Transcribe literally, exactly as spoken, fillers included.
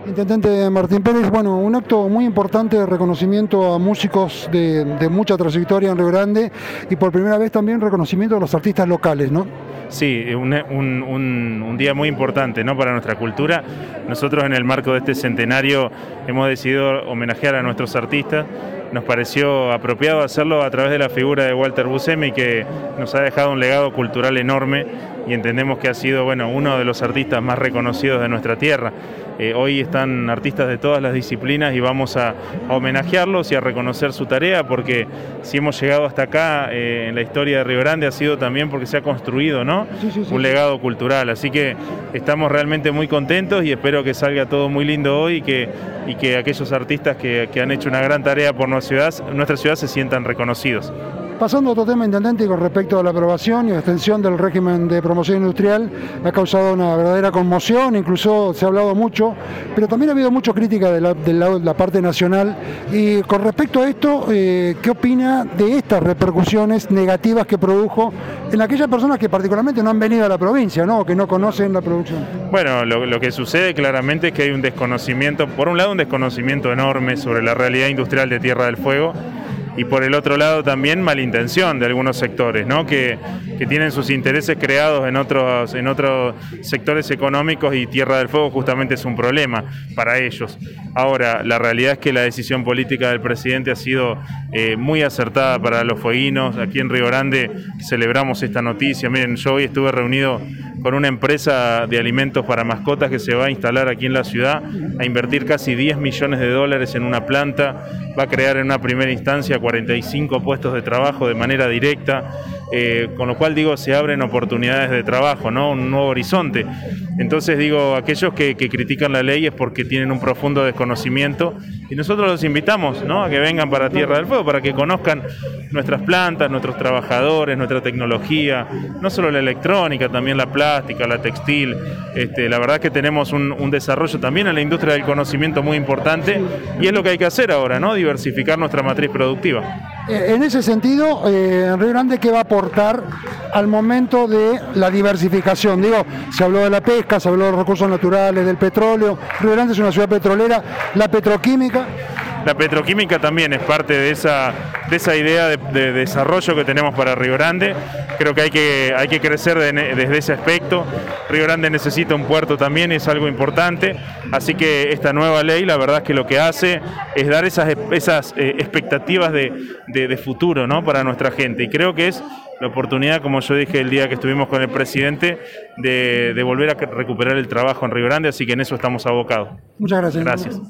Intendente Martín Pérez, bueno, un acto muy importante de reconocimiento a músicos de, de mucha trayectoria en Río Grande y por primera vez también reconocimiento a los artistas locales, ¿no? Sí, un, un, un, un día muy importante, ¿no?, para nuestra cultura. Nosotros en el marco de este centenario hemos decidido homenajear a nuestros artistas. Nos pareció apropiado hacerlo a través de la figura de Walter Buscemi, que nos ha dejado un legado cultural enorme y entendemos que ha sido, bueno, uno de los artistas más reconocidos de nuestra tierra. Eh, hoy están artistas de todas las disciplinas y vamos a, a homenajearlos y a reconocer su tarea, porque si hemos llegado hasta acá eh, en la historia de Río Grande ha sido también porque se ha construido, ¿no?, Sí, sí, sí, un sí. legado cultural. Así que estamos realmente muy contentos y espero que salga todo muy lindo hoy y que, y que aquellos artistas que, que han hecho una gran tarea por nuestra ciudad, nuestra ciudad se sientan reconocidos. Pasando a otro tema, Intendente, y con respecto a la aprobación y extensión del régimen de promoción industrial, ha causado una verdadera conmoción, incluso se ha hablado mucho, pero también ha habido mucha crítica de la, de la, de la parte nacional. Y con respecto a esto, eh, ¿qué opina de estas repercusiones negativas que produjo en aquellas personas que particularmente no han venido a la provincia, ¿no?, o que no conocen la producción? Bueno, lo, lo que sucede claramente es que hay un desconocimiento, por un lado un desconocimiento enorme sobre la realidad industrial de Tierra del Fuego, y por el otro lado también malintención de algunos sectores, ¿no?, que, que tienen sus intereses creados en otros, en otros sectores económicos, y Tierra del Fuego justamente es un problema para ellos. Ahora, la realidad es que la decisión política del presidente ha sido eh, muy acertada para los fueguinos. Aquí en Río Grande celebramos esta noticia. Miren, yo hoy estuve reunido con una empresa de alimentos para mascotas que se va a instalar aquí en la ciudad, a invertir casi diez millones de dólares en una planta, va a crear en una primera instancia cuarenta y cinco puestos de trabajo de manera directa, eh, con lo cual digo, se abren oportunidades de trabajo, ¿no?, un nuevo horizonte. Entonces digo, aquellos que, que critican la ley es porque tienen un profundo desconocimiento, y nosotros los invitamos, ¿no?, a que vengan para Tierra del Fuego, para que conozcan nuestras plantas, nuestros trabajadores, nuestra tecnología, no solo la electrónica, también la plástica, la textil. Este, la verdad es que tenemos un, un desarrollo también en la industria del conocimiento muy importante, y es lo que hay que hacer ahora, ¿no?, diversificar nuestra matriz productiva. Eh, En ese sentido, eh, en Río Grande, ¿qué va a aportar al momento de la diversificación? Digo, se habló de la pesca, se habló de los recursos naturales, del petróleo. Río Grande es una ciudad petrolera, la petroquímica. La petroquímica también es parte de esa, de esa idea de, de desarrollo que tenemos para Río Grande. Creo que hay que, hay que crecer de, desde ese aspecto. Río Grande necesita un puerto también, es algo importante. Así que esta nueva ley, la verdad es que lo que hace es dar esas, esas eh, expectativas de, de, de futuro, ¿no?, para nuestra gente. Y creo que es la oportunidad, como yo dije el día que estuvimos con el presidente, de, de volver a recuperar el trabajo en Río Grande, así que en eso estamos abocados. Muchas gracias. Gracias.